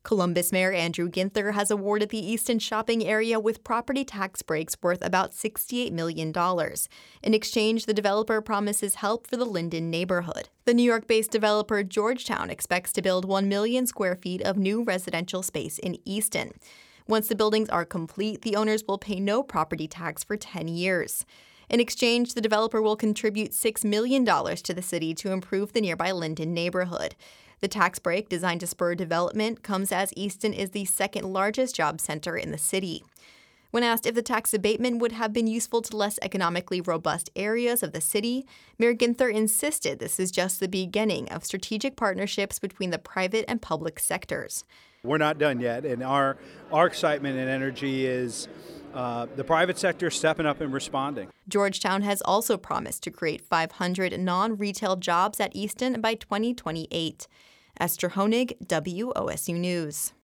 Columbus Mayor Andrew Ginther has awarded the Easton shopping area with property tax breaks worth about $68 million. In exchange, the developer promises help for the Linden neighborhood. The New York-based developer Georgetown expects to build 1 million square feet of new residential space in Easton. Once the buildings are complete, the owners will pay no property tax for 10 years. In exchange, the developer will contribute $6 million to the city to improve the nearby Linden neighborhood. The tax break, designed to spur development, comes as Easton is the second largest job center in the city. When asked if the tax abatement would have been useful to less economically robust areas of the city, Mayor Ginther insisted this is just the beginning of strategic partnerships between the private and public sectors. We're not done yet, and our excitement and energy is the private sector stepping up and responding. Georgetown has also promised to create 500 non-retail jobs at Easton by 2028. Esther Honig, WOSU News.